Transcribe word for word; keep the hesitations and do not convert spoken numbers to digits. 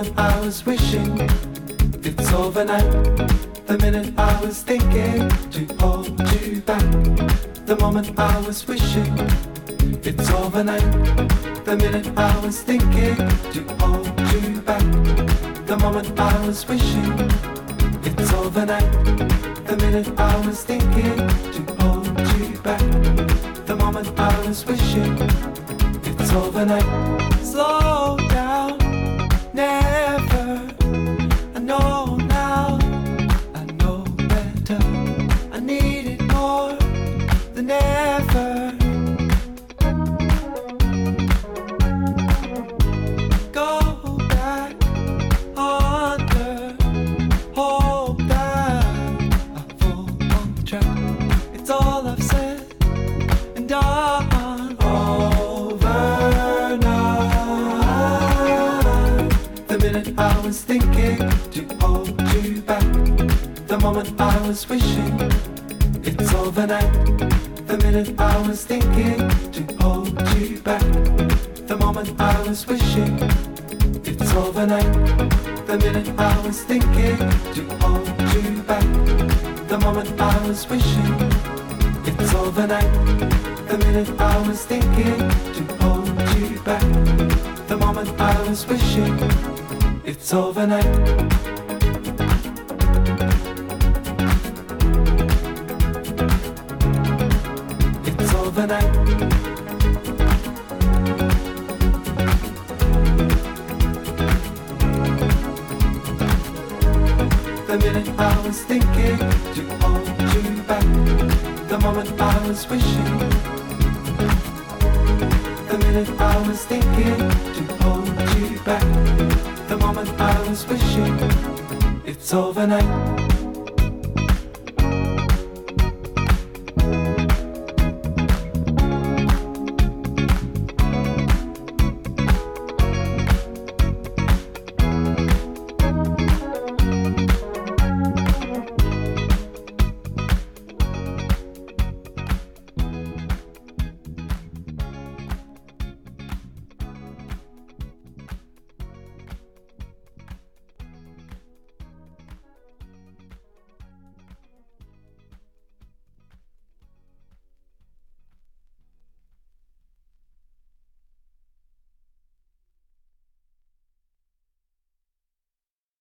moment I was wishing it's overnight. The minute I was thinking to hold you back. The moment I was wishing it's overnight. The minute I was thinking to hold you back. The moment I was wishing it's overnight. The minute I was thinking to hold you back. The moment I was wishing it's overnight. Slow down, never. I know now, I know better. I need it more than ever. Go back under, hope that I fall on the track. It's all I've said and done. Over now. The minute I was thinking to hold you back. The moment I was wishing it's overnight. The minute I was thinking to hold you back. The moment I was wishing it's overnight. The minute I was thinking to hold you back. The moment I was wishing it's overnight. The minute I was thinking to hold you back. The moment I was wishing it's overnight. It's overnight. The minute I was thinking to hold you back. The moment I was wishing. The minute I was thinking to hold you back. The moment I was wishing it's overnight.